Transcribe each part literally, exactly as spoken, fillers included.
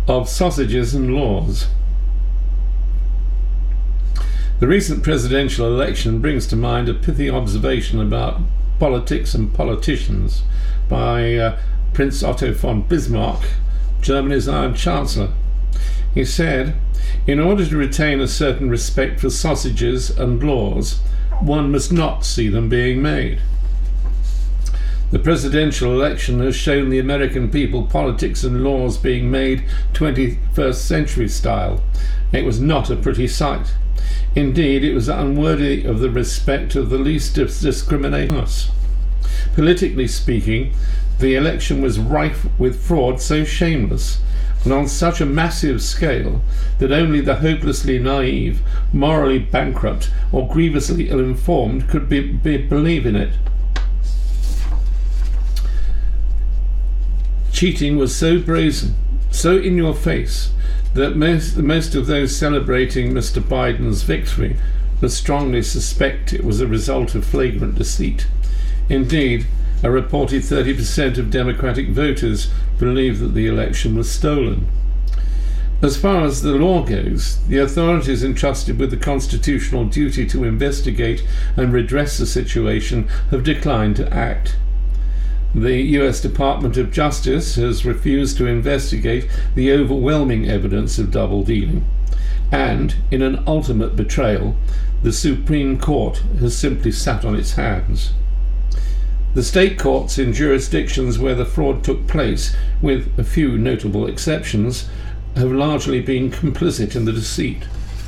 of sausages and laws. The recent presidential election brings to mind a pithy observation about politics and politicians by uh, Prince Otto von Bismarck, Germany's Iron Chancellor. He said, "In order to retain a certain respect for sausages and laws, one must not see them being made." The presidential election has shown the American people politics and laws being made twenty-first century style. It was not a pretty sight. Indeed, it was unworthy of the respect of the least discriminating us. Politically speaking, the election was rife with fraud so shameless and on such a massive scale that only the hopelessly naive, morally bankrupt, or grievously ill-informed could be, be, believe in it. Cheating was so brazen, so in your face, that most, most of those celebrating Mister Biden's victory must strongly suspect it was a result of flagrant deceit. Indeed, a reported thirty percent of Democratic voters believe that the election was stolen. As far as the law goes, the authorities entrusted with the constitutional duty to investigate and redress the situation have declined to act. The U S Department of Justice has refused to investigate the overwhelming evidence of double dealing, and, in an ultimate betrayal, the Supreme Court has simply sat on its hands. The state courts in jurisdictions where the fraud took place, with a few notable exceptions, have largely been complicit in the deceit.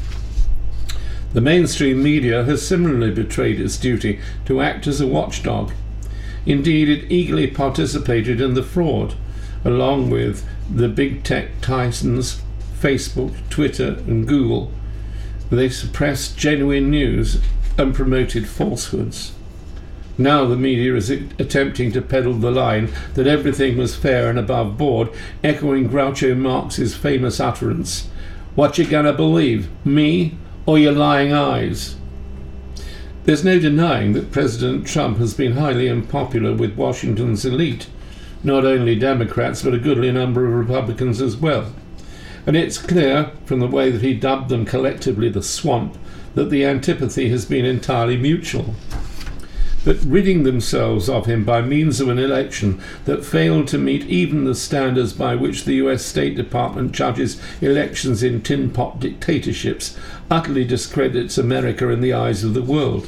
The mainstream media has similarly betrayed its duty to act as a watchdog. Indeed, it eagerly participated in the fraud, along with the big tech titans, Facebook, Twitter, and Google. They suppressed genuine news and promoted falsehoods. Now the media is attempting to peddle the line that everything was fair and above board, echoing Groucho Marx's famous utterance, "What you gonna believe, me or your lying eyes?" There's no denying that President Trump has been highly unpopular with Washington's elite, not only Democrats but a goodly number of Republicans as well. And it's clear, from the way that he dubbed them collectively the swamp, that the antipathy has been entirely mutual. But ridding themselves of him by means of an election that failed to meet even the standards by which the U S State Department judges elections in tin pot dictatorships utterly discredits America in the eyes of the world.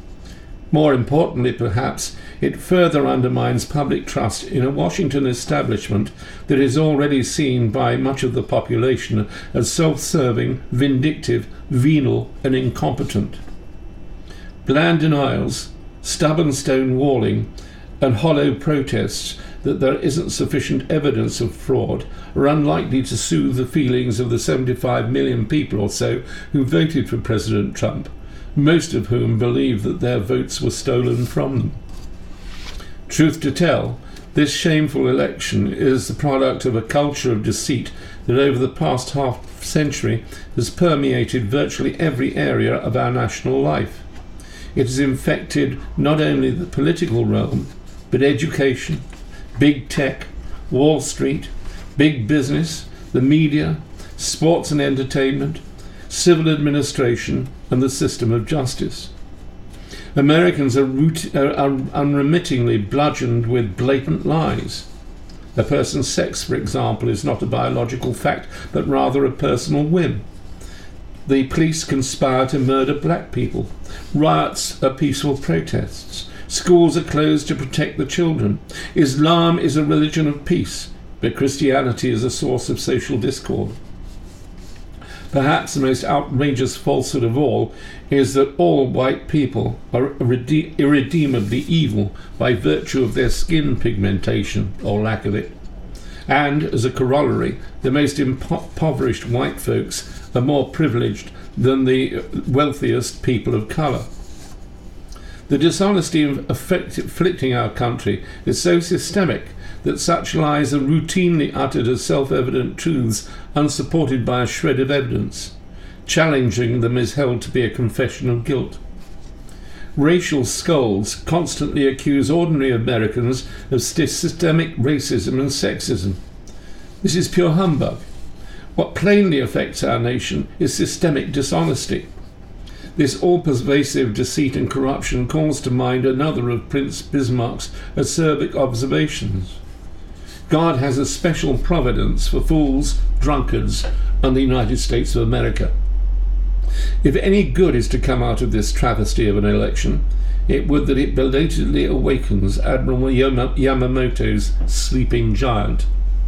More importantly, perhaps, it further undermines public trust in a Washington establishment that is already seen by much of the population as self-serving, vindictive, venal, and incompetent. Bland denials, stubborn stonewalling, and hollow protests that there isn't sufficient evidence of fraud are unlikely to soothe the feelings of the seventy-five million people or so who voted for President Trump, most of whom believe that their votes were stolen from them. Truth to tell, this shameful election is the product of a culture of deceit that over the past half century has permeated virtually every area of our national life. It has infected not only the political realm, but education, big tech, Wall Street, big business, the media, sports and entertainment, civil administration, and the system of justice. Americans are, root, are, are unremittingly bludgeoned with blatant lies. A person's sex, for example, is not a biological fact, but rather a personal whim. The police conspire to murder black people. Riots are peaceful protests. Schools are closed to protect the children. Islam is a religion of peace, but Christianity is a source of social discord. Perhaps the most outrageous falsehood of all is that all white people are irrede- irredeemably evil by virtue of their skin pigmentation, or lack of it. And, as a corollary, the most impoverished white folks are more privileged than the wealthiest people of colour. The dishonesty of afflict- afflicting our country is so systemic that such lies are routinely uttered as self-evident truths unsupported by a shred of evidence. Challenging them is held to be a confession of guilt. Racial scolds constantly accuse ordinary Americans of systemic racism and sexism. This is pure humbug. What plainly affects our nation is systemic dishonesty. This all-pervasive deceit and corruption calls to mind another of Prince Bismarck's acerbic observations. God has a special providence for fools, drunkards, and the United States of America. If any good is to come out of this travesty of an election, it would that it belatedly awakens Admiral Yamamoto's sleeping giant.